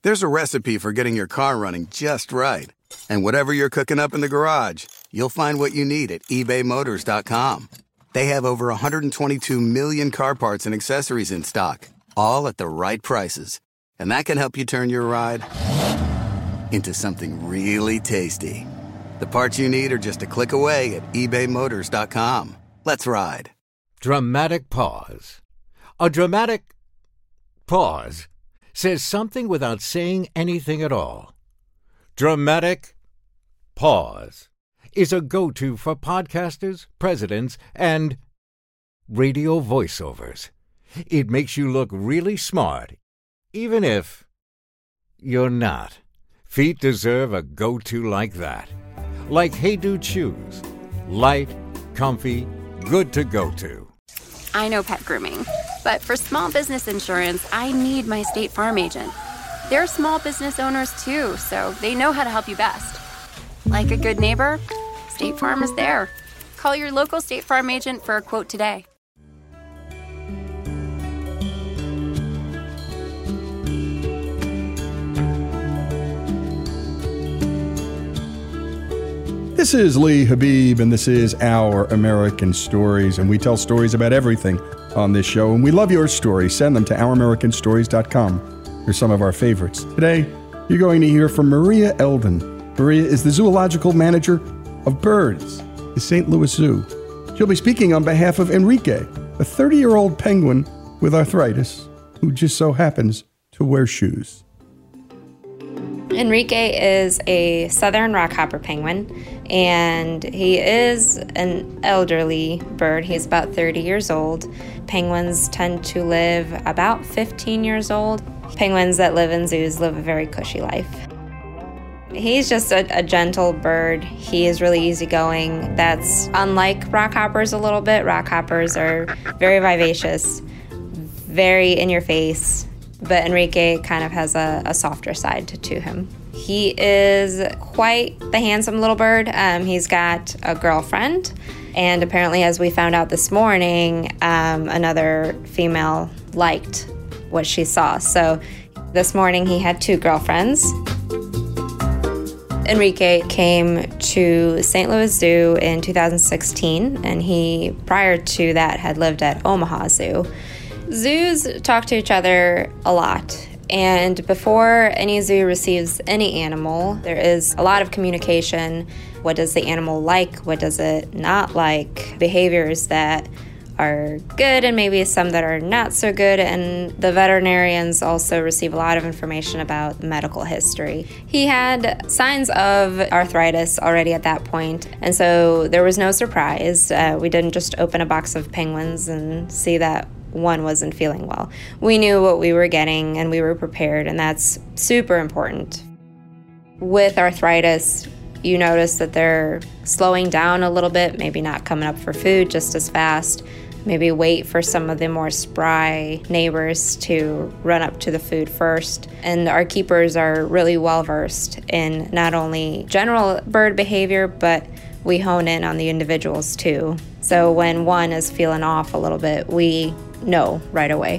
There's a recipe for getting your car running just right. And whatever you're cooking up in the garage, you'll find what you need at ebaymotors.com. They have over 122 million car parts and accessories in stock, all at the right prices. And that can help you turn your ride into something really tasty. The parts you need are just a click away at ebaymotors.com. Let's ride. Dramatic pause. A dramatic pause says something without saying anything at all. Dramatic pause is a go-to for podcasters, presidents, and radio voiceovers. It makes you look really smart, even if you're not. Feet deserve a go-to like that. Like Hey Dude shoes. Light, comfy, good to go to. I know pet grooming, but for small business insurance, I need my State Farm agent. They're small business owners too, so they know how to help you best. Like a good neighbor, State Farm is there. Call your local State Farm agent for a quote today. This is Lee Habib, and this is Our American Stories, and we tell stories about everything on this show, and we love your stories. Send them to ouramericanstories.com. Here's some of our favorites. Today, you're going to hear from Maria Eldon. Maria is the zoological manager of birds at the St. Louis Zoo. She'll be speaking on behalf of Enrique, a 30-year-old penguin with arthritis who just so happens to wear shoes. Enrique is a southern rockhopper penguin, and he is an elderly bird. He's about 30 years old. Penguins tend to live about 15 years old. Penguins that live in zoos live a very cushy life. He's just a gentle bird. He is really easygoing. That's unlike rockhoppers a little bit. Rockhoppers are very vivacious, very in your face. But Enrique kind of has a softer side to him. He is quite the handsome little bird. He's got a girlfriend, and apparently, as we found out this morning, another female liked what she saw. So this morning, he had 2 girlfriends. Enrique came to St. Louis Zoo in 2016, and he, prior to that, had lived at Omaha Zoo. Zoos talk to each other a lot, and before any zoo receives any animal, there is a lot of communication. What does the animal like? What does it not like? Behaviors that are good and maybe some that are not so good, and the veterinarians also receive a lot of information about medical history. He had signs of arthritis already at that point, and so there was no surprise. We didn't just open a box of penguins and see that one wasn't feeling well. We knew what we were getting and we were prepared, and that's super important. With arthritis, you notice that they're slowing down a little bit, maybe not coming up for food just as fast, maybe wait for some of the more spry neighbors to run up to the food first. And our keepers are really well versed in not only general bird behavior, but we hone in on the individuals too. So when one is feeling off a little bit, we know right away.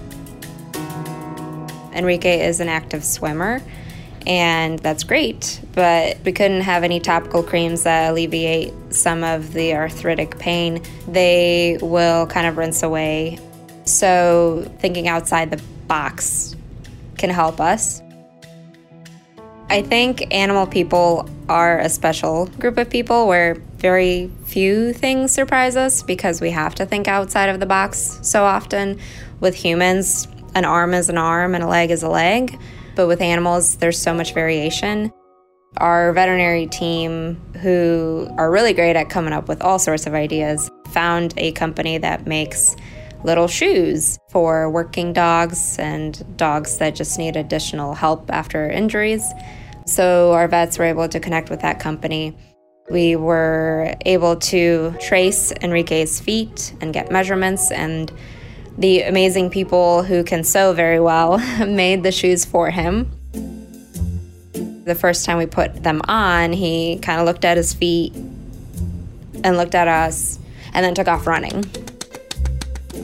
Enrique is an active swimmer, and that's great, but we couldn't have any topical creams that alleviate some of the arthritic pain. They will kind of rinse away. So thinking outside the box can help us. I think animal people are a special group of people where very few things surprise us because we have to think outside of the box so often. With humans, an arm is an arm and a leg is a leg, but with animals, there's so much variation. Our veterinary team, who are really great at coming up with all sorts of ideas, found a company that makes little shoes for working dogs and dogs that just need additional help after injuries. So our vets were able to connect with that company. We were able to trace Enrique's feet and get measurements, and the amazing people who can sew very well made the shoes for him. The first time we put them on, he kind of looked at his feet and looked at us and then took off running.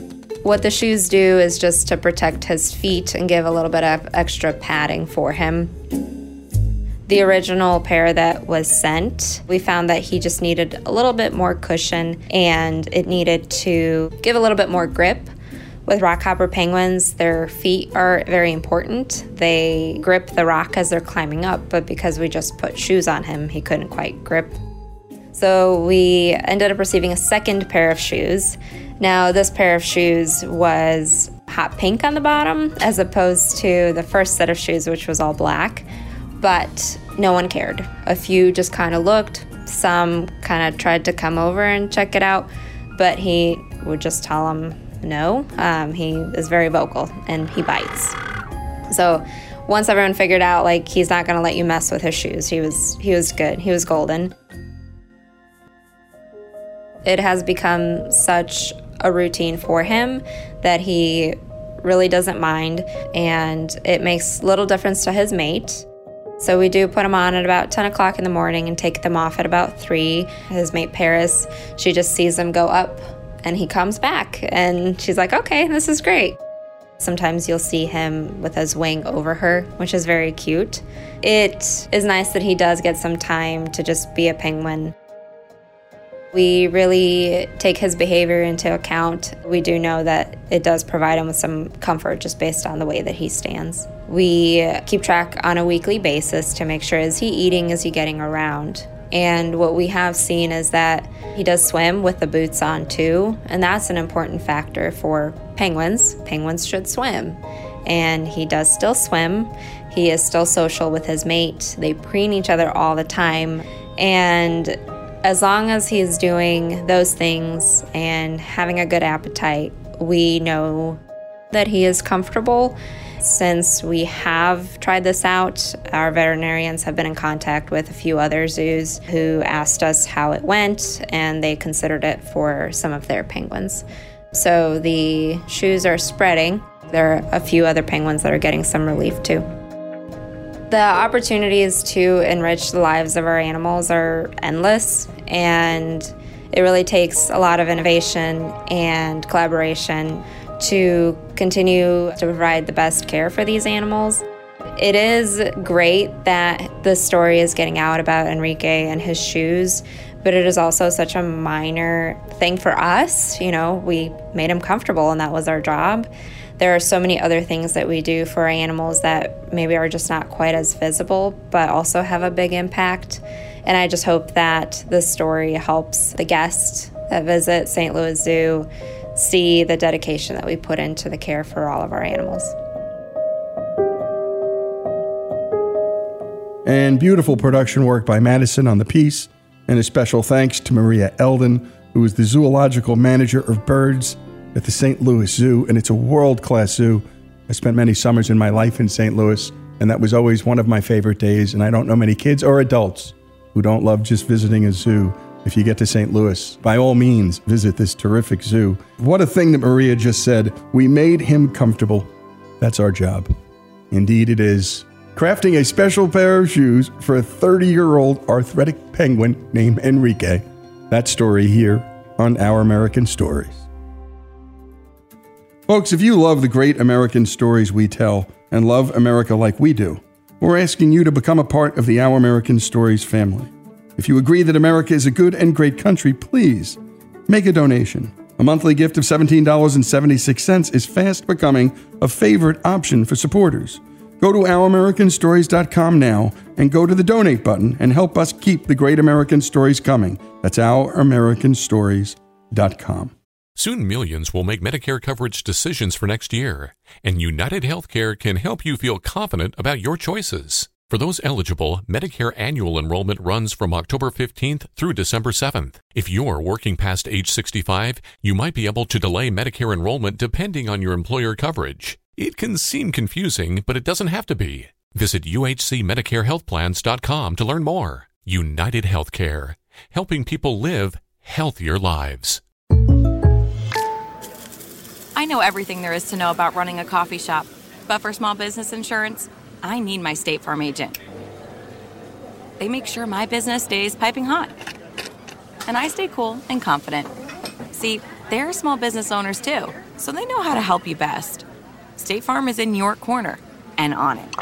What the shoes do is just to protect his feet and give a little bit of extra padding for him. The original pair that was sent, we found that he just needed a little bit more cushion and it needed to give a little bit more grip. With rockhopper penguins, their feet are very important. They grip the rock as they're climbing up, but because we just put shoes on him, he couldn't quite grip. So we ended up receiving a second pair of shoes. Now, this pair of shoes was hot pink on the bottom, as opposed to the first set of shoes, which was all black. But no one cared. A few just kind of looked. Some kind of tried to come over and check it out, but he would just tell them no. He is very vocal and he bites. So once everyone figured out, like, he's not going to let you mess with his shoes, he was good. He was golden. It has become such a routine for him that he really doesn't mind, and it makes little difference to his mate. So we do put them on at about 10 o'clock in the morning and take them off at about 3. His mate Paris, she just sees them go up and he comes back and she's like, okay, this is great. Sometimes you'll see him with his wing over her, which is very cute. It is nice that he does get some time to just be a penguin. We really take his behavior into account. We do know that it does provide him with some comfort just based on the way that he stands. We keep track on a weekly basis to make sure, is he eating, is he getting around? And what we have seen is that he does swim with the boots on too, and that's an important factor for penguins. Penguins should swim, and he does still swim. He is still social with his mate. They preen each other all the time, and as long as he's doing those things and having a good appetite, we know that he is comfortable. Since we have tried this out, our veterinarians have been in contact with a few other zoos who asked us how it went, and they considered it for some of their penguins. So the shoes are spreading. There are a few other penguins that are getting some relief too. The opportunities to enrich the lives of our animals are endless, and it really takes a lot of innovation and collaboration to continue to provide the best care for these animals. It is great that the story is getting out about Enrique and his shoes, but it is also such a minor thing for us. You know, we made him comfortable and that was our job. There are so many other things that we do for our animals that maybe are just not quite as visible, but also have a big impact. And I just hope that this story helps the guests that visit St. Louis Zoo see the dedication that we put into the care for all of our animals. And beautiful production work by Madison on the piece, and a special thanks to Maria Eldon, who is the zoological manager of birds at the St. Louis Zoo, and it's a world-class zoo. I spent many summers in my life in St. Louis, and that was always one of my favorite days, and I don't know many kids or adults who don't love just visiting a zoo. If you get to St. Louis, by all means, visit this terrific zoo. What a thing that Maria just said. We made him comfortable. That's our job. Indeed it is. Crafting a special pair of shoes for a 30-year-old arthritic penguin named Enrique. That story here on Our American Stories. Folks, if you love the great American stories we tell and love America like we do, we're asking you to become a part of the Our American Stories family. If you agree that America is a good and great country, please make a donation. A monthly gift of $17.76 is fast becoming a favorite option for supporters. Go to OurAmericanStories.com now and go to the donate button and help us keep the great American stories coming. That's OurAmericanStories.com. Soon millions will make Medicare coverage decisions for next year, and United Healthcare can help you feel confident about your choices. For those eligible, Medicare annual enrollment runs from October 15th through December 7th. If you're working past age 65, you might be able to delay Medicare enrollment depending on your employer coverage. It can seem confusing, but it doesn't have to be. Visit uhcmedicarehealthplans.com to learn more. United Healthcare, helping people live healthier lives. I know everything there is to know about running a coffee shop, but for small business insurance, I need my State Farm agent. They make sure my business stays piping hot, and I stay cool and confident. See, they're small business owners too, so they know how to help you best. State Farm is in your corner and on it.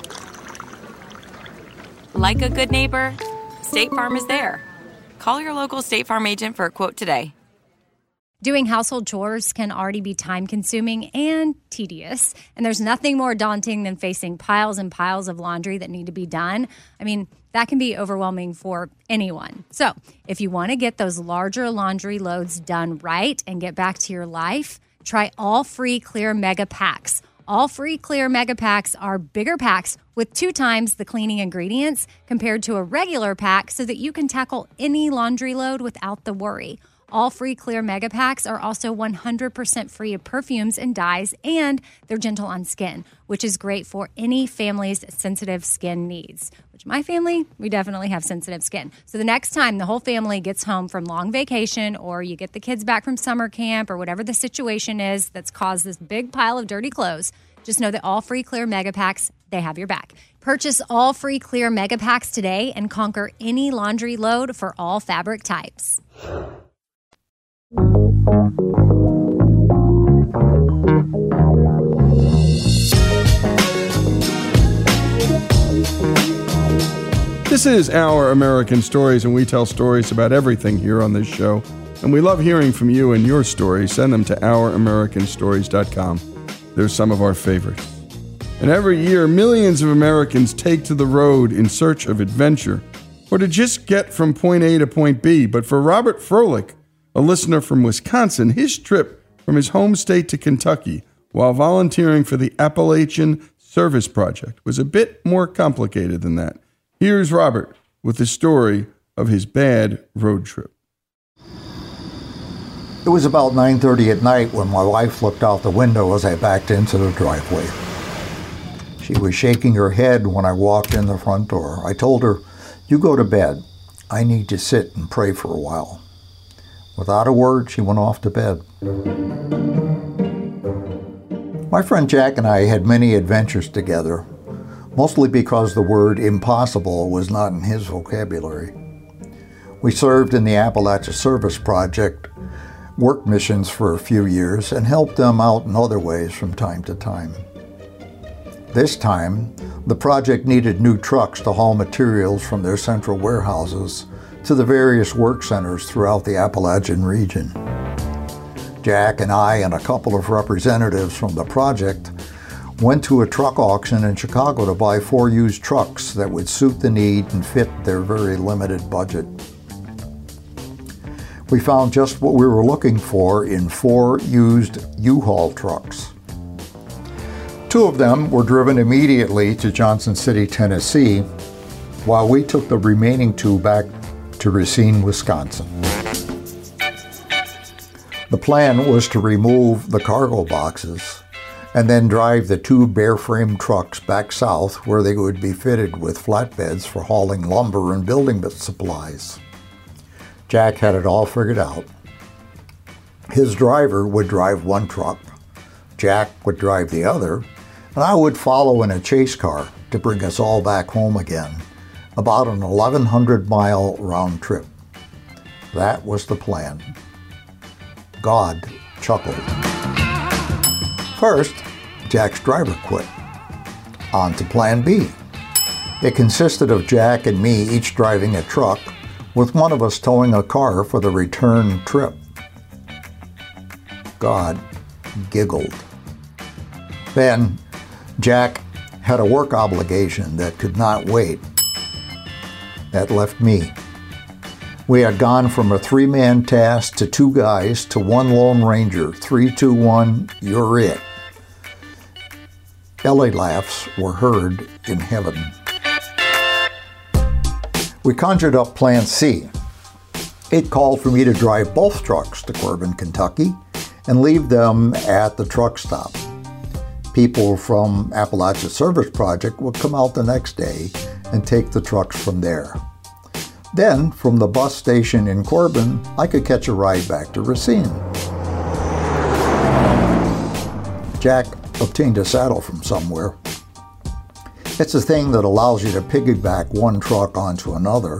Like a good neighbor, State Farm is there. Call your local State Farm agent for a quote today. Doing household chores can already be time-consuming and tedious, and there's nothing more daunting than facing piles and piles of laundry that need to be done. I mean, that can be overwhelming for anyone. So, if you want to get those larger laundry loads done right and get back to your life, try All Free Clear Mega Packs. All Free Clear Mega Packs are bigger packs with 2 times the cleaning ingredients compared to a regular pack so that you can tackle any laundry load without the worry. All Free Clear Mega Packs are also 100% free of perfumes and dyes, and they're gentle on skin, which is great for any family's sensitive skin needs. Which my family, we definitely have sensitive skin. So the next time the whole family gets home from long vacation, or you get the kids back from summer camp, or whatever the situation is that's caused this big pile of dirty clothes, just know that All Free Clear Mega Packs, they have your back. Purchase All Free Clear Mega Packs today and conquer any laundry load for all fabric types. This is Our American Stories, and we tell stories about everything here on this show. And we love hearing from you and your stories. Send them to ouramericanstories.com. They're some of our favorites. And every year, millions of Americans take to the road in search of adventure, or to just get from point A to point B. But for Robert Froelich, a listener from Wisconsin, his trip from his home state to Kentucky while volunteering for the Appalachian Service Project was a bit more complicated than that. Here's Robert with the story of his bad road trip. It was about 9:30 at night when my wife looked out the window as I backed into the driveway. She was shaking her head when I walked in the front door. I told her, "You go to bed. I need to sit and pray for a while." Without a word, she went off to bed. My friend Jack and I had many adventures together, mostly because the word impossible was not in his vocabulary. We served in the Appalachia Service Project, work missions for a few years, and helped them out in other ways from time to time. This time, the project needed new trucks to haul materials from their central warehouses to the various work centers throughout the Appalachian region. Jack and I and a couple of representatives from the project went to a truck auction in Chicago to buy 4 used trucks that would suit the need and fit their very limited budget. We found just what we were looking for in 4 used U-Haul trucks. 2 of them were driven immediately to Johnson City, Tennessee, while we took the remaining 2 back to Racine, Wisconsin. The plan was to remove the cargo boxes and then drive the 2 bare-frame trucks back south where they would be fitted with flatbeds for hauling lumber and building supplies. Jack had it all figured out. His driver would drive one truck, Jack would drive the other, and I would follow in a chase car to bring us all back home again, about an 1,100-mile round trip. That was the plan. God chuckled. First, Jack's driver quit. On to Plan B. It consisted of Jack and me each driving a truck, with one of us towing a car for the return trip. God giggled. Then, Jack had a work obligation that could not wait. That left me. We had gone from a 3-man task to 2 guys to 1 Lone Ranger. 3, 2, 1, you're it. Belly laughs were heard in heaven. We conjured up Plan C. It called for me to drive both trucks to Corbin, Kentucky, and leave them at the truck stop. People from Appalachia Service Project would come out the next day and take the trucks from there. Then, from the bus station in Corbin, I could catch a ride back to Racine. Jack obtained a saddle from somewhere. It's a thing that allows you to piggyback one truck onto another.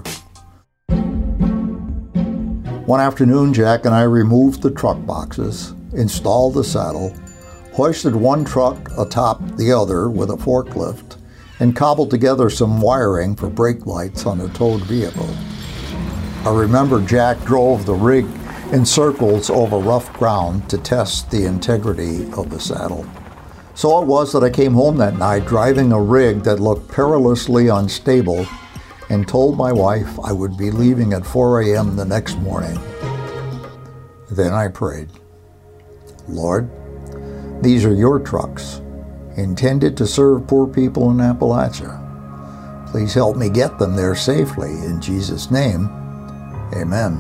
One afternoon, Jack and I removed the truck boxes, installed the saddle, hoisted one truck atop the other with a forklift, and cobbled together some wiring for brake lights on a towed vehicle. I remember Jack drove the rig in circles over rough ground to test the integrity of the saddle. So it was that I came home that night driving a rig that looked perilously unstable and told my wife I would be leaving at 4 a.m. the next morning. Then I prayed, Lord, these are your trucks, intended to serve poor people in Appalachia. Please help me get them there safely. In Jesus' name, amen.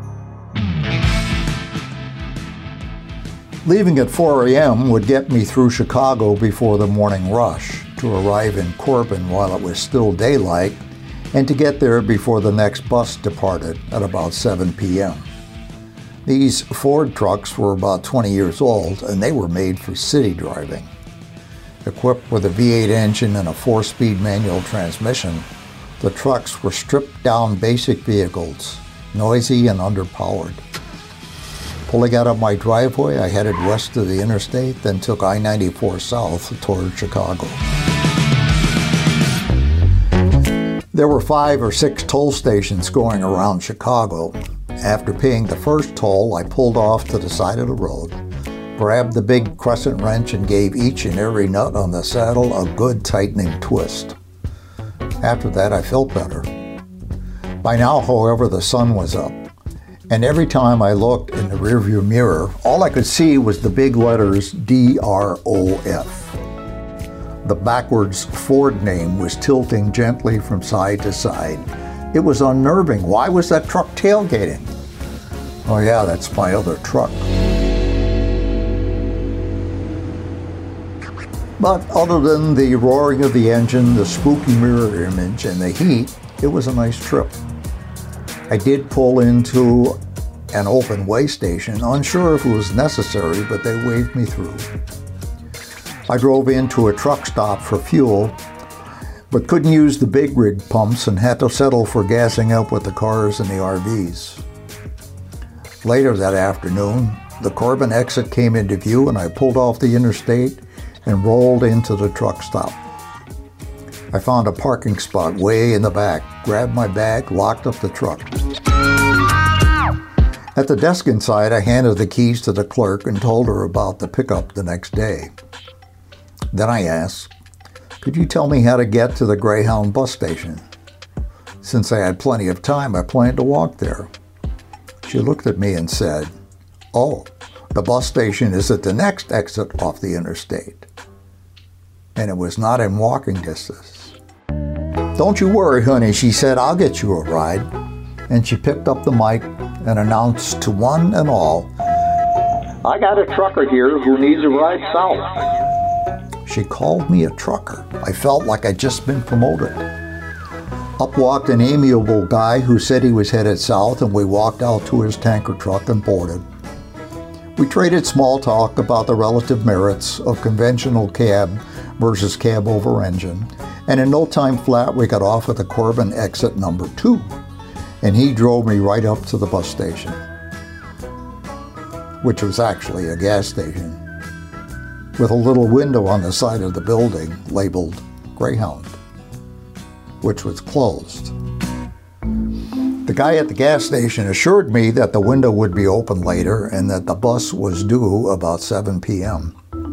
Leaving at 4 a.m. would get me through Chicago before the morning rush, to arrive in Corbin while it was still daylight, and to get there before the next bus departed at about 7 p.m. These Ford trucks were about 20 years old, and they were made for city driving. Equipped with a V8 engine and a 4-speed manual transmission, the trucks were stripped-down basic vehicles, noisy and underpowered. Pulling out of my driveway, I headed west of the interstate, then took I-94 south toward Chicago. There were 5 or 6 toll stations going around Chicago. After paying the first toll, I pulled off to the side of the road, grabbed the big crescent wrench and gave each and every nut on the saddle a good tightening twist. After that, I felt better. By now, however, the sun was up, and every time I looked in the rearview mirror, all I could see was the big letters DROF. The backwards Ford name was tilting gently from side to side. It was unnerving. Why was that truck tailgating? Oh yeah, that's my other truck. But other than the roaring of the engine, the spooky mirror image, and the heat, it was a nice trip. I did pull into an open way station, unsure if it was necessary, but they waved me through. I drove into a truck stop for fuel, but couldn't use the big rig pumps and had to settle for gassing up with the cars and the RVs. Later that afternoon, the Corbin exit came into view and I pulled off the interstate and rolled into the truck stop. I found a parking spot way in the back, grabbed my bag, locked up the truck. At the desk inside, I handed the keys to the clerk and told her about the pickup the next day. Then I asked, could you tell me how to get to the Greyhound bus station? Since I had plenty of time, I planned to walk there. She looked at me and said, oh, the bus station is at the next exit off the interstate. And it was not in walking distance. Don't you worry, honey, she said, I'll get you a ride. And she picked up the mic and announced to one and all, I got a trucker here who needs a ride south. She called me a trucker. I felt like I'd just been promoted. Up walked an amiable guy who said he was headed south, and we walked out to his tanker truck and boarded. We traded small talk about the relative merits of conventional cab versus cab over engine, and in no time flat we got off at the Corbin exit number 2, and he drove me right up to the bus station, which was actually a gas station, with a little window on the side of the building labeled Greyhound, which was closed. The guy at the gas station assured me that the window would be open later and that the bus was due about 7 p.m.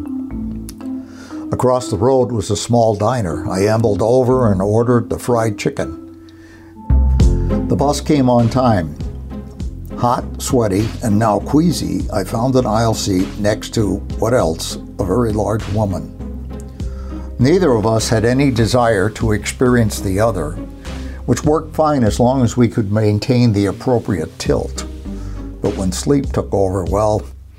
Across the road was a small diner. I ambled over and ordered the fried chicken. The bus came on time. Hot, sweaty, and now queasy, I found an aisle seat next to, what else, a very large woman. Neither of us had any desire to experience the other, which worked fine as long as we could maintain the appropriate tilt. But when sleep took over, well...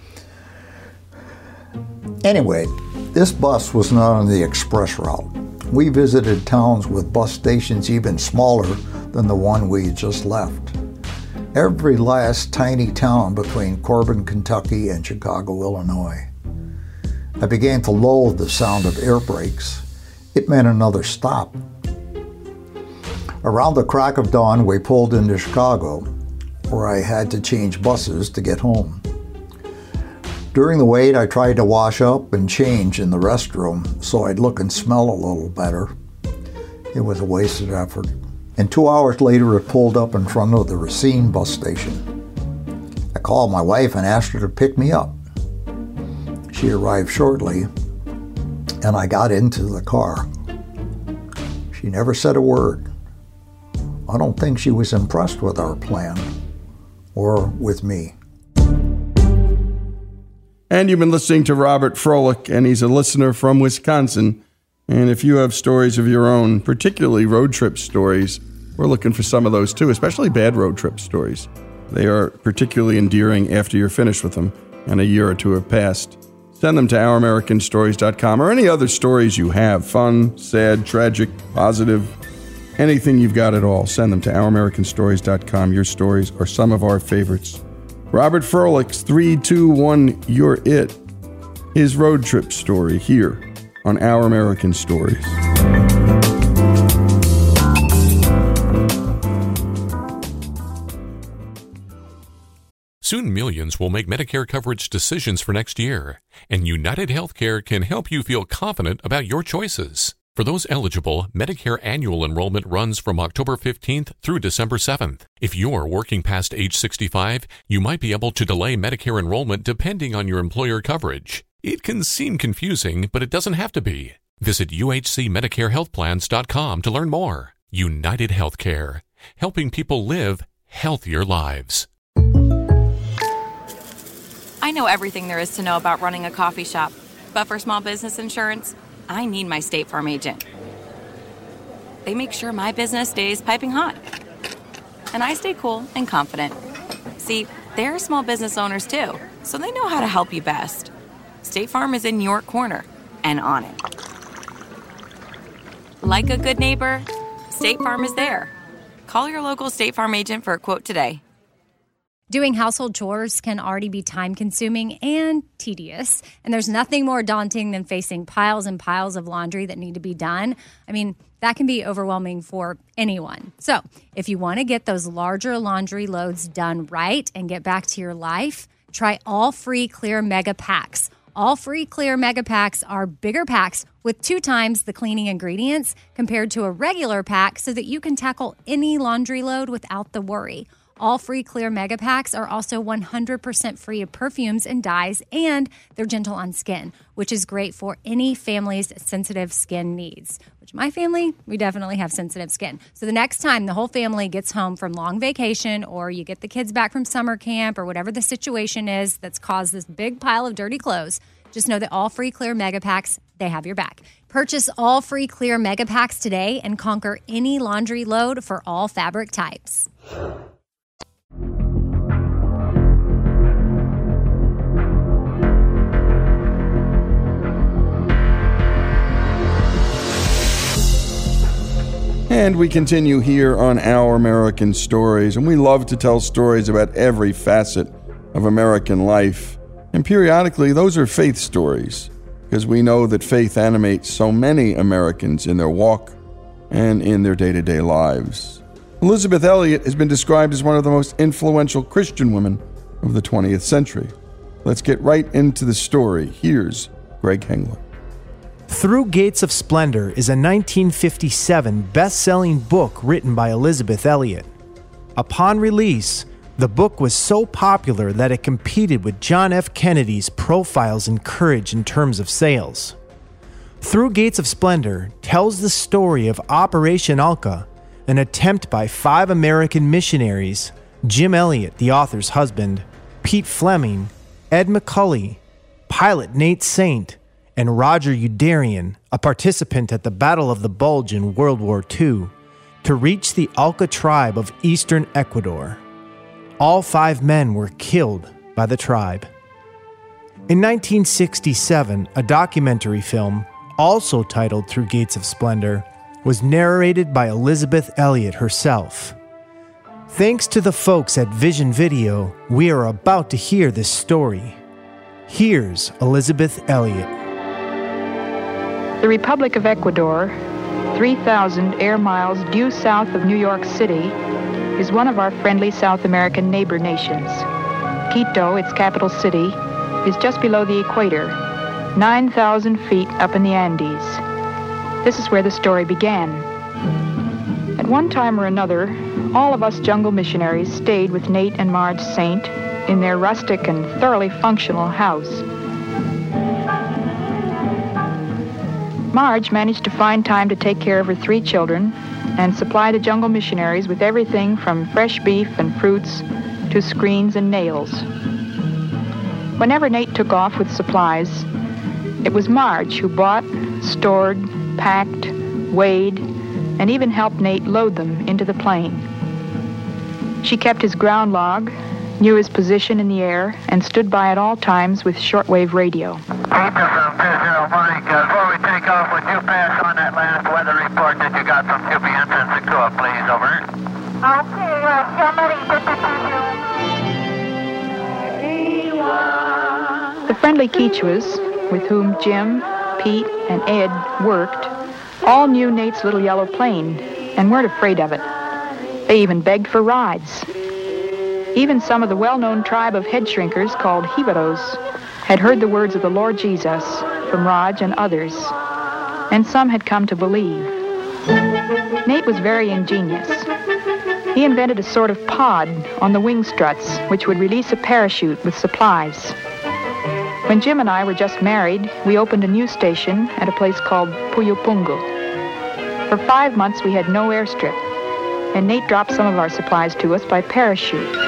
Anyway, this bus was not on the express route. We visited towns with bus stations even smaller than the one we had just left. Every last tiny town between Corbin, Kentucky and Chicago, Illinois. I began to loathe the sound of air brakes. It meant another stop. Around the crack of dawn, we pulled into Chicago, where I had to change buses to get home. During the wait, I tried to wash up and change in the restroom so I'd look and smell a little better. It was a wasted effort. And 2 hours later, it pulled up in front of the Racine bus station. I called my wife and asked her to pick me up. She arrived shortly, and I got into the car. She never said a word. I don't think she was impressed with our plan, or with me. And you've been listening to Robert Froelich, and he's a listener from Wisconsin. And if you have stories of your own, particularly road trip stories, we're looking for some of those too, especially bad road trip stories. They are particularly endearing after you're finished with them and a year or two have passed. Send them to OurAmericanStories.com or any other stories you have, fun, sad, tragic, positive, anything you've got at all. Send them to OurAmericanStories.com. Your stories are some of our favorites. Robert Froelich's 3-2-1 You're It, his road trip story here on Our American Stories. Soon millions will make Medicare coverage decisions for next year, and United Healthcare can help you feel confident about your choices. For those eligible, Medicare annual enrollment runs from October 15th through December 7th. If you're working past age 65, you might be able to delay Medicare enrollment depending on your employer coverage. It can seem confusing, but it doesn't have to be. Visit uhcmedicarehealthplans.com to learn more. United Healthcare, helping people live healthier lives. I know everything there is to know about running a coffee shop, but for small business insurance, I need my State Farm agent. They make sure my business stays piping hot, and I stay cool and confident. See, they're small business owners too, so they know how to help you best. State Farm is in your corner and on it. Like a good neighbor, State Farm is there. Call your local State Farm agent for a quote today. Doing household chores can already be time-consuming and tedious, and there's nothing more daunting than facing piles and piles of laundry that need to be done. I mean, that can be overwhelming for anyone. So, if you want to get those larger laundry loads done right and get back to your life, try All Free Clear Mega Packs. All Free Clear Mega Packs are bigger packs with 2 times the cleaning ingredients compared to a regular pack so that you can tackle any laundry load without the worry. All Free Clear Mega Packs are also 100% free of perfumes and dyes, and they're gentle on skin, which is great for any family's sensitive skin needs. Which my family, we definitely have sensitive skin. So the next time the whole family gets home from long vacation, or you get the kids back from summer camp, or whatever the situation is that's caused this big pile of dirty clothes, just know that All Free Clear Mega Packs, they have your back. Purchase All Free Clear Mega Packs today and conquer any laundry load for all fabric types. And we continue here on Our American Stories, and we love to tell stories about every facet of American life. And periodically, those are faith stories, because we know that faith animates so many Americans in their walk and in their day-to-day lives. Elisabeth Elliot has been described as one of the most influential Christian women of the 20th century. Let's get right into the story. Here's Greg Hengler. Through Gates of Splendor is a 1957 best-selling book written by Elisabeth Elliot. Upon release, the book was so popular that it competed with John F. Kennedy's Profiles in Courage in terms of sales. Through Gates of Splendor tells the story of Operation Alka, an attempt by 5 American missionaries, Jim Elliot, the author's husband, Pete Fleming, Ed McCully, pilot Nate Saint, and Roger Youderian, a participant at the Battle of the Bulge in World War II, to reach the Alka tribe of eastern Ecuador. All 5 men were killed by the tribe. In 1967, a documentary film, also titled Through Gates of Splendor, was narrated by Elisabeth Elliot herself. Thanks to the folks at Vision Video, we are about to hear this story. Here's Elisabeth Elliot. The Republic of Ecuador, 3,000 air miles due south of New York City, is one of our friendly South American neighbor nations. Quito, its capital city, is just below the equator, 9,000 feet up in the Andes. This is where the story began. At one time or another, all of us jungle missionaries stayed with Nate and Marge Saint in their rustic and thoroughly functional house. Marge managed to find time to take care of her 3 children and supply the jungle missionaries with everything from fresh beef and fruits to screens and nails. Whenever Nate took off with supplies, it was Marge who bought, stored, packed, weighed, and even helped Nate load them into the plane. She kept his ground log, knew his position in the air, and stood by at all times with shortwave radio. Before we take off, would you pass on that last weather report that you got from QP Ensign Sakua, please, over? Okay, The friendly Quichuas, with whom Jim, Pete, and Ed worked, all knew Nate's little yellow plane and weren't afraid of it. They even begged for rides. Even some of the well-known tribe of head shrinkers called Jibaros had heard the words of the Lord Jesus from Raj and others, and some had come to believe. Nate was very ingenious. He invented a sort of pod on the wing struts which would release a parachute with supplies. When Jim and I were just married, we opened a new station at a place called Puyupungu. For 5 months we had no airstrip, and Nate dropped some of our supplies to us by parachute.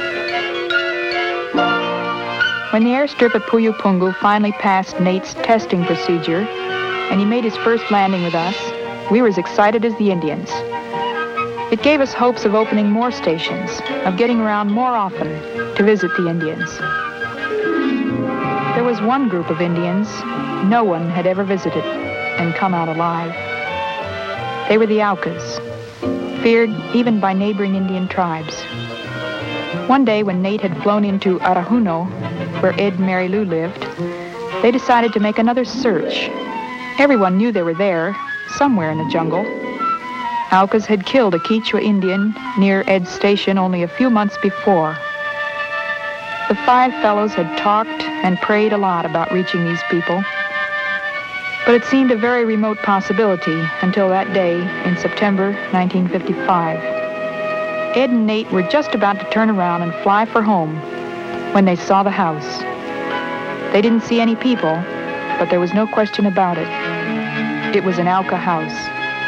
When the airstrip at Puyupungu finally passed Nate's testing procedure, and he made his first landing with us, we were as excited as the Indians. It gave us hopes of opening more stations, of getting around more often to visit the Indians. There was one group of Indians no one had ever visited and come out alive. They were the Aucas, feared even by neighboring Indian tribes. One day when Nate had flown into Arajuno, where Ed and Mary Lou lived, they decided to make another search. Everyone knew they were there, somewhere in the jungle. Aucas had killed a Quichua Indian near Ed's station only a few months before. The 5 fellows had talked and prayed a lot about reaching these people, but it seemed a very remote possibility until that day in September 1955. Ed and Nate were just about to turn around and fly for home when they saw the house. They didn't see any people, but there was no question about it. It was an Auca house.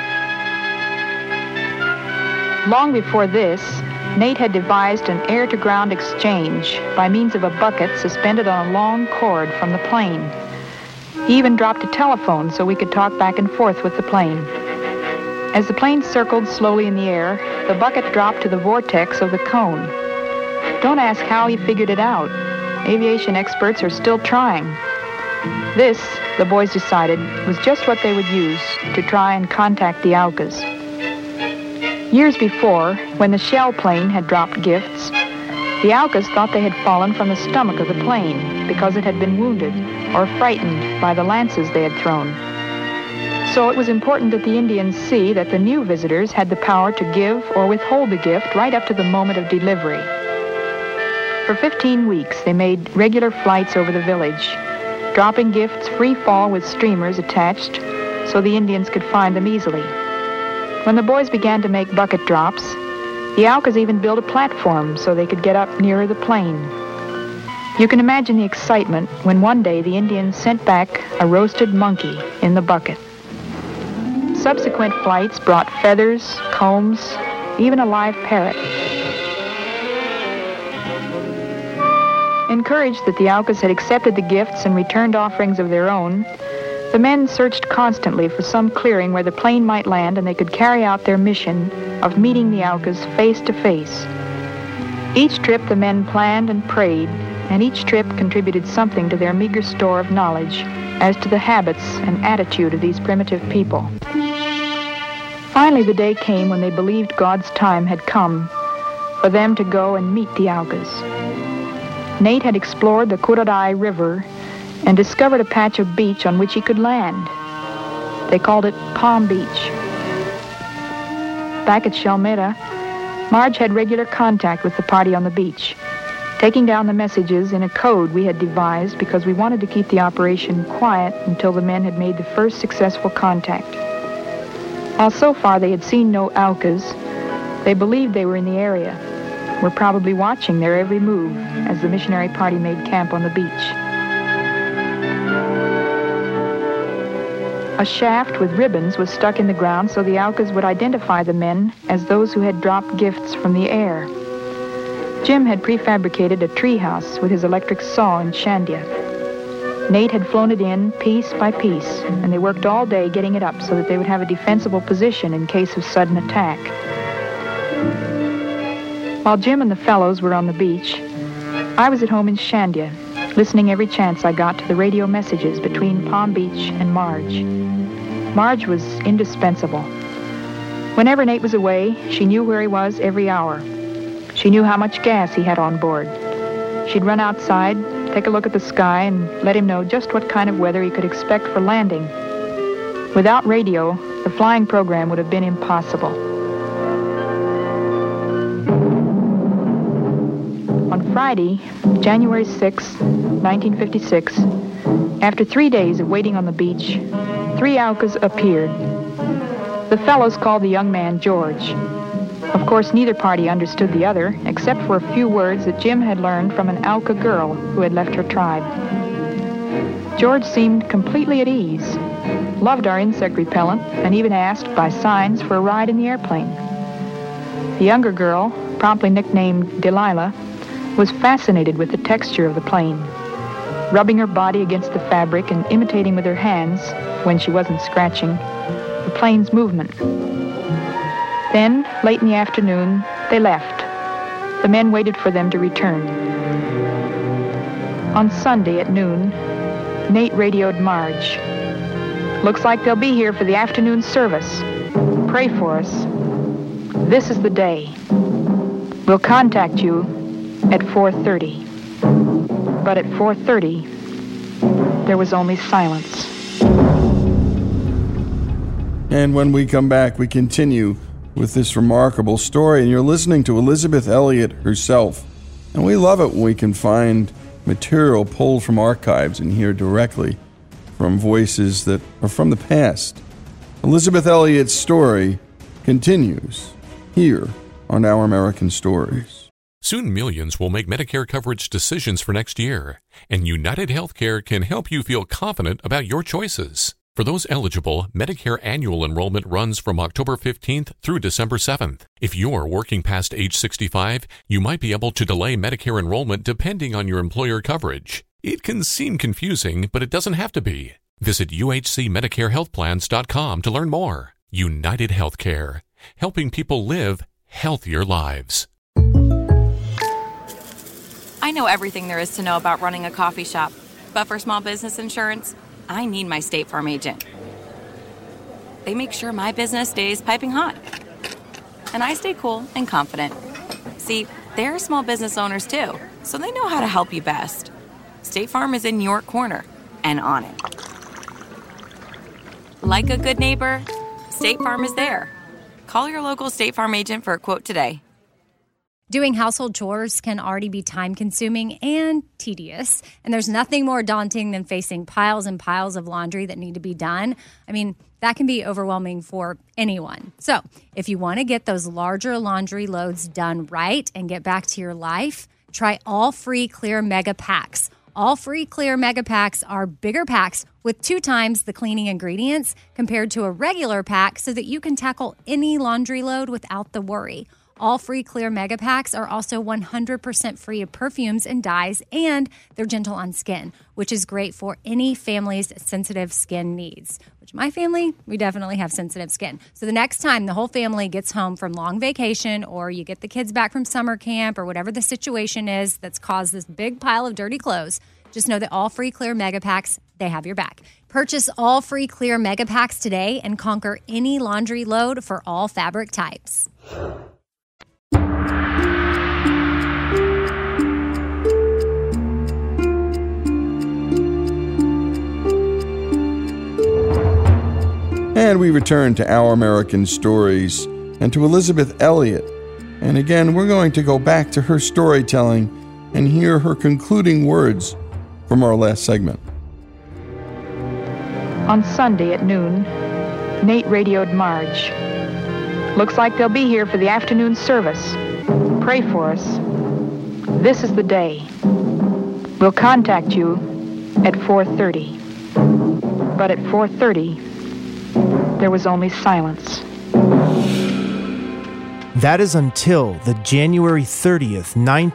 Long before this, Nate had devised an air-to-ground exchange by means of a bucket suspended on a long cord from the plane. He even dropped a telephone so we could talk back and forth with the plane. As the plane circled slowly in the air, the bucket dropped to the vortex of the cone. Don't ask how he figured it out. Aviation experts are still trying. This, the boys decided, was just what they would use to try and contact the Aucas. Years before, when the shell plane had dropped gifts, the Aucas thought they had fallen from the stomach of the plane because it had been wounded or frightened by the lances they had thrown. So it was important that the Indians see that the new visitors had the power to give or withhold the gift right up to the moment of delivery. For 15 weeks, they made regular flights over the village, dropping gifts free fall with streamers attached so the Indians could find them easily. When the boys began to make bucket drops, the Aucas even built a platform so they could get up nearer the plane. You can imagine the excitement when one day the Indians sent back a roasted monkey in the bucket. Subsequent flights brought feathers, combs, even a live parrot. Encouraged that the Aucas had accepted the gifts and returned offerings of their own, the men searched constantly for some clearing where the plane might land and they could carry out their mission of meeting the Aucas face to face. Each trip the men planned and prayed, and each trip contributed something to their meager store of knowledge as to the habits and attitude of these primitive people. Finally, the day came when they believed God's time had come for them to go and meet the Aucas. Nate had explored the Curaray River and discovered a patch of beach on which he could land. They called it Palm Beach. Back at Chalmeda, Marge had regular contact with the party on the beach. taking down the messages in a code we had devised because we wanted to keep the operation quiet until the men had made the first successful contact. While so far they had seen no Aucas, they believed they were in the area, were probably watching their every move as the missionary party made camp on the beach. A shaft with ribbons was stuck in the ground so the Aucas would identify the men as those who had dropped gifts from the air. Jim had prefabricated a treehouse with his electric saw in Shandia. Nate had flown it in piece by piece, and they worked all day getting it up so that they would have a defensible position in case of sudden attack. While Jim and the fellows were on the beach, I was at home in Shandia, listening every chance I got to the radio messages between Palm Beach and Marge. Marge was indispensable. Whenever Nate was away, she knew where he was every hour. She knew how much gas he had on board. She'd run outside, take a look at the sky, and let him know just what kind of weather he could expect for landing. Without radio, the flying program would have been impossible. On Friday, January 6, 1956, after 3 days of waiting on the beach, 3 Aucas appeared. The fellows called the young man George. Of course, neither party understood the other, except for a few words that Jim had learned from an Auca girl who had left her tribe. George seemed completely at ease, loved our insect repellent, and even asked by signs for a ride in the airplane. The younger girl, promptly nicknamed Delilah, was fascinated with the texture of the plane, rubbing her body against the fabric and imitating with her hands, when she wasn't scratching, the plane's movement. Then, late in the afternoon, they left. The men waited for them to return. On Sunday at noon, Nate radioed Marge. "Looks like they'll be here for the afternoon service. Pray for us. This is the day. We'll contact you at 4:30. But at 4:30, there was only silence. And when we come back, we continue with this remarkable story, and you're listening to Elisabeth Elliot herself. And we love it when we can find material pulled from archives and hear directly from voices that are from the past. Elisabeth Elliot's story continues here on Our American Stories. Soon millions will make Medicare coverage decisions for next year, and United Healthcare can help you feel confident about your choices. For those eligible, Medicare annual enrollment runs from October 15th through December 7th. If you're working past age 65, you might be able to delay Medicare enrollment depending on your employer coverage. It can seem confusing, but it doesn't have to be. Visit uhcmedicarehealthplans.com to learn more. United Healthcare, helping people live healthier lives. I know everything there is to know about running a coffee shop, but for small business insurance, I need my State Farm agent. They make sure my business stays piping hot, and I stay cool and confident. See, they're small business owners too, so they know how to help you best. State Farm is in your corner and on it. Like a good neighbor, State Farm is there. Call your local State Farm agent for a quote today. Doing household chores can already be time-consuming and tedious, and there's nothing more daunting than facing piles and piles of laundry that need to be done. I mean, that can be overwhelming for anyone. So, if you want to get those larger laundry loads done right and get back to your life, try All Free Clear Mega Packs. All Free Clear Mega Packs are bigger packs with 2 times the cleaning ingredients compared to a regular pack so that you can tackle any laundry load without the worry. All Free Clear Mega Packs are also 100% free of perfumes and dyes, and they're gentle on skin, which is great for any family's sensitive skin needs. Which my family, we definitely have sensitive skin. So the next time the whole family gets home from long vacation, or you get the kids back from summer camp, or whatever the situation is that's caused this big pile of dirty clothes, just know that All Free Clear Mega Packs, they have your back. Purchase All Free Clear Mega Packs today and conquer any laundry load for all fabric types. And we return to Our American Stories and to Elisabeth Elliot. And again, we're going to go back to her storytelling and hear her concluding words from our last segment. On Sunday at noon, Nate radioed Marge. Looks like they'll be here for the afternoon service. Pray for us. This is the day. We'll contact you at 4:30. But at 4:30, there was only silence. That is until the January 30th,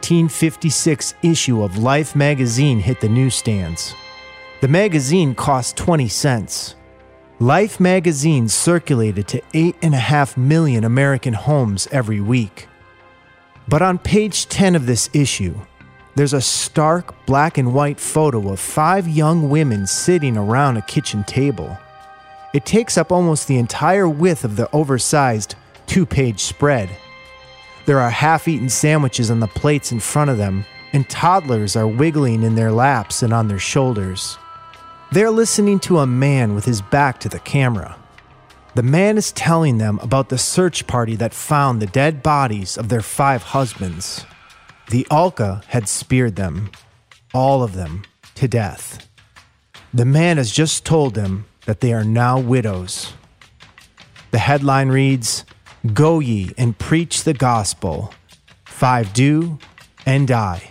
1956 issue of Life magazine hit the newsstands. The magazine cost 20 cents. Life magazine circulated to 8.5 million American homes every week. But on page 10 of this issue, there's a stark black and white photo of 5 young women sitting around a kitchen table. It takes up almost the entire width of the oversized 2-page spread. There are half-eaten sandwiches on the plates in front of them, and toddlers are wiggling in their laps and on their shoulders. They're listening to a man with his back to the camera. The man is telling them about the search party that found the dead bodies of their 5 husbands. The Auca had speared them, all of them, to death. The man has just told them that they are now widows. The headline reads, "Go ye and preach the gospel. 5 do and die."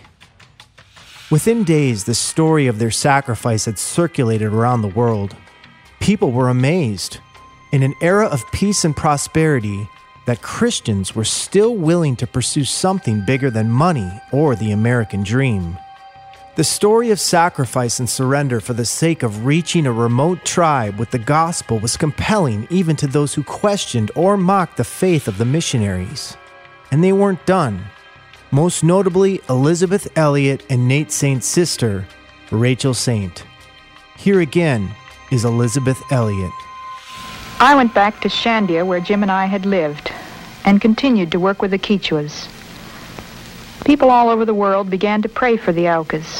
Within days, the story of their sacrifice had circulated around the world. People were amazed. In an era of peace and prosperity, that Christians were still willing to pursue something bigger than money or the American dream. The story of sacrifice and surrender for the sake of reaching a remote tribe with the gospel was compelling even to those who questioned or mocked the faith of the missionaries. And they weren't done. Most notably, Elizabeth Elliot and Nate Saint's sister, Rachel Saint. Here again is Elizabeth Elliot. I went back to Shandia, where Jim and I had lived, and continued to work with the Quichuas. People all over the world began to pray for the Aucas.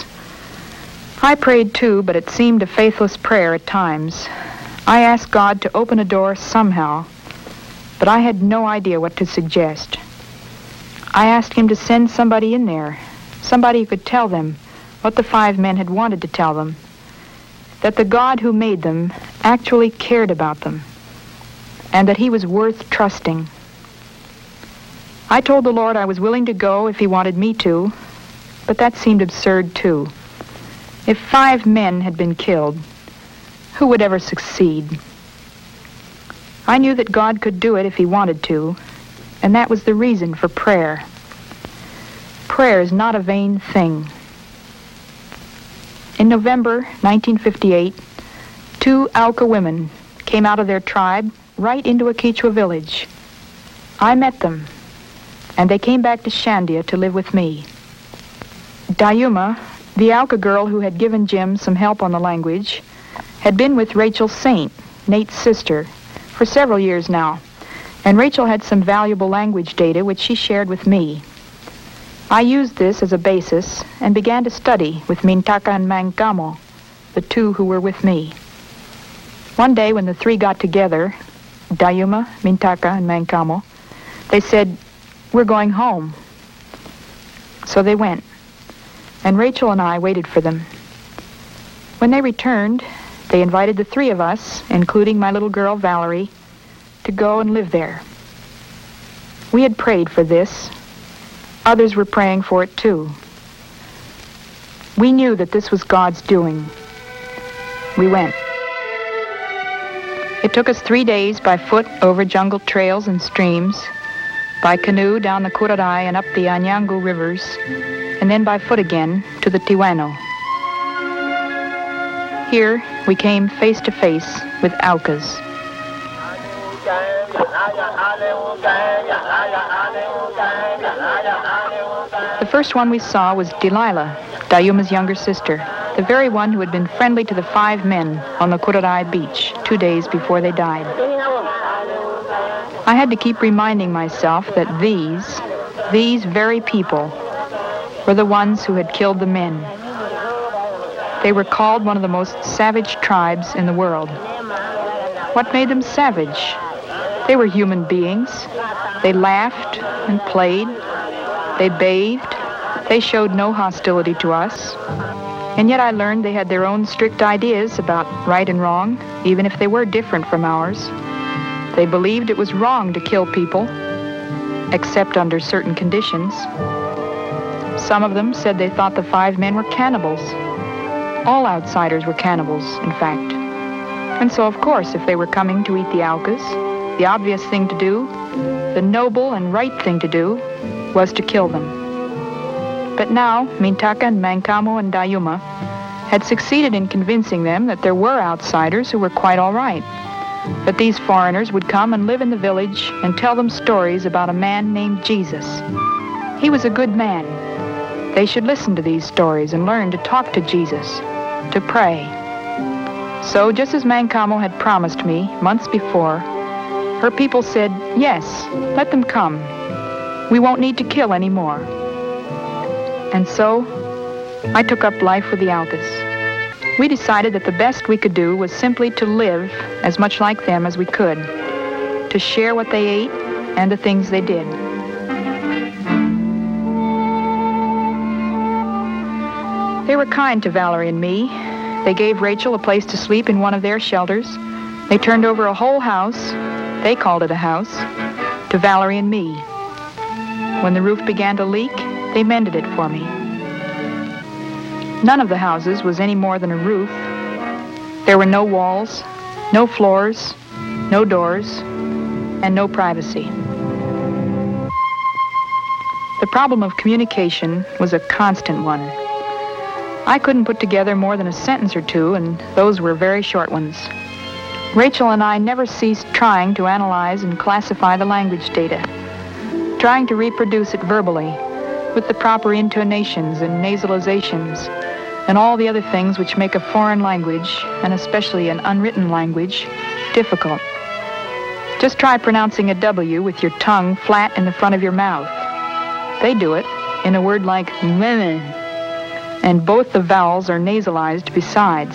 I prayed too, but it seemed a faithless prayer at times. I asked God to open a door somehow, but I had no idea what to suggest. I asked him to send somebody in there, somebody who could tell them what the 5 men had wanted to tell them, that the God who made them actually cared about them, and that he was worth trusting. I told the Lord I was willing to go if he wanted me to, but that seemed absurd too. If 5 men had been killed, who would ever succeed? I knew that God could do it if he wanted to, and that was the reason for prayer. Prayer is not a vain thing. In November 1958, 2 Auca women came out of their tribe right into a Quechua village. I met them, and they came back to Shandia to live with me. Dayuma, the Auca girl who had given Jim some help on the language, had been with Rachel Saint, Nate's sister, for several years now, and Rachel had some valuable language data which she shared with me. I used this as a basis and began to study with Mintaka and Mancamo, the 2 who were with me. One day when the 3 got together, Dayuma, Mintaka, and Mancamo, they said, "We're going home." So they went, and Rachel and I waited for them. When they returned, they invited the 3 of us, including my little girl Valerie, to go and live there. We had prayed for this. Others were praying for it too. We knew that this was God's doing. We went. It took us 3 days by foot over jungle trails and streams, by canoe down the Curaray and up the Anyangu rivers, and then by foot again to the Tiwano. Here we came face to face with Aucas. The first one we saw was Delilah, Dayuma's younger sister, the very one who had been friendly to the 5 men on the Curaray beach 2 days before they died. I had to keep reminding myself that these very people were the ones who had killed the men. They were called one of the most savage tribes in the world. What made them savage? They were human beings. They laughed and played. They bathed. They showed no hostility to us, and yet I learned they had their own strict ideas about right and wrong, even if they were different from ours. They believed it was wrong to kill people, except under certain conditions. Some of them said they thought the 5 men were cannibals. All outsiders were cannibals, in fact. And so, of course, if they were coming to eat the Aucas, the obvious thing to do, the noble and right thing to do, was to kill them. But now, Mintaka and Mankamo and Dayuma had succeeded in convincing them that there were outsiders who were quite all right, that these foreigners would come and live in the village and tell them stories about a man named Jesus. He was a good man. They should listen to these stories and learn to talk to Jesus, to pray. So, just as Mankamo had promised me months before, her people said, yes, let them come. We won't need to kill any more. And so, I took up life with the Aucas. We decided that the best we could do was simply to live as much like them as we could, to share what they ate and the things they did. They were kind to Valerie and me. They gave Rachel a place to sleep in one of their shelters. They turned over a whole house, they called it a house, to Valerie and me. When the roof began to leak, they mended it for me. None of the houses was any more than a roof. There were no walls, no floors, no doors, and no privacy. The problem of communication was a constant one. I couldn't put together more than a sentence or two, and those were very short ones. Rachel and I never ceased trying to analyze and classify the language data, trying to reproduce it verbally, with the proper intonations and nasalizations, and all the other things which make a foreign language, and especially an unwritten language, difficult. Just try pronouncing a W with your tongue flat in the front of your mouth. They do it in a word like meh, and both the vowels are nasalized besides.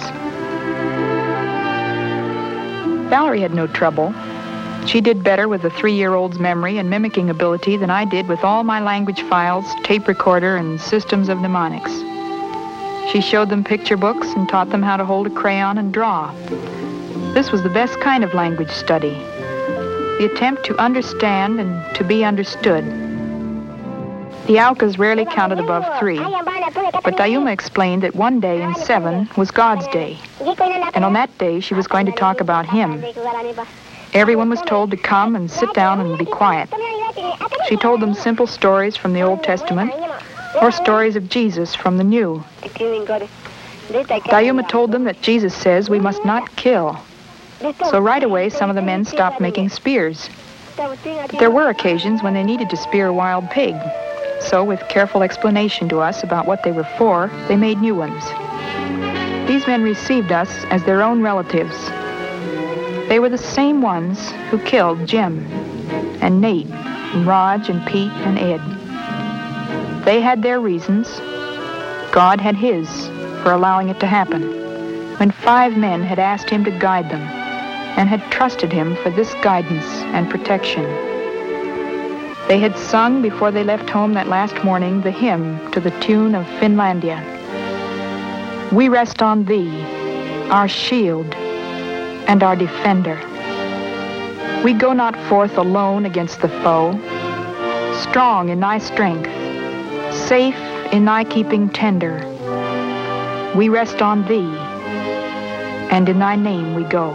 Valerie had no trouble. She did better with a 3-year-old's memory and mimicking ability than I did with all my language files, tape recorder, and systems of mnemonics. She showed them picture books and taught them how to hold a crayon and draw. This was the best kind of language study, the attempt to understand and to be understood. The Aucas rarely counted above 3, but Dayuma explained that one day in 7 was God's day, and on that day she was going to talk about him. Everyone was told to come and sit down and be quiet. She told them simple stories from the Old Testament or stories of Jesus from the New. Dayuma told them that Jesus says we must not kill. So right away some of the men stopped making spears. But there were occasions when they needed to spear a wild pig. So, with careful explanation to us about what they were for, they made new ones. These men received us as their own relatives. They were the same ones who killed Jim and Nate and Raj and Pete and Ed. They had their reasons. God had his for allowing it to happen, when 5 men had asked him to guide them and had trusted him for this guidance and protection. They had sung before they left home that last morning the hymn to the tune of Finlandia. We rest on thee, our shield and our defender. We go not forth alone against the foe, strong in thy strength, safe in thy keeping tender. We rest on thee, and in thy name we go.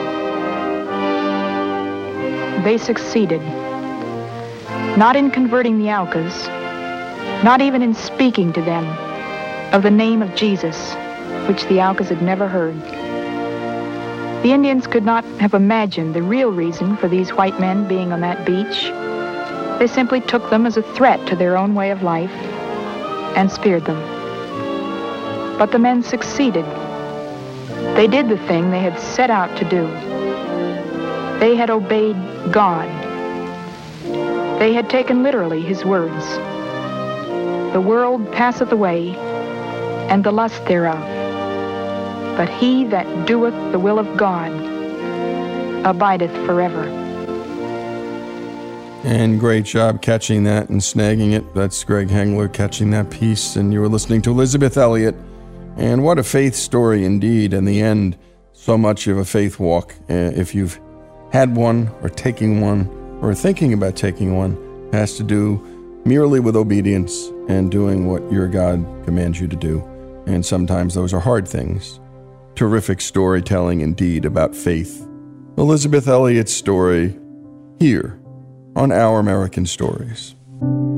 They succeeded. Not in converting the Aucas, not even in speaking to them of the name of Jesus, which the Aucas had never heard. The Indians could not have imagined the real reason for these white men being on that beach. They simply took them as a threat to their own way of life and speared them. But the men succeeded. They did the thing they had set out to do. They had obeyed God. They had taken literally his words. The world passeth away, and the lust thereof. But he that doeth the will of God abideth forever. And great job catching that and snagging it. That's Greg Hengler catching that piece. And you were listening to Elizabeth Elliot. And what a faith story indeed. In the end, so much of a faith walk. If you've had one or taking one or thinking about taking one, has to do merely with obedience and doing what your God commands you to do. And sometimes those are hard things. Terrific storytelling indeed about faith. Elizabeth Elliot's story here on Our American Stories.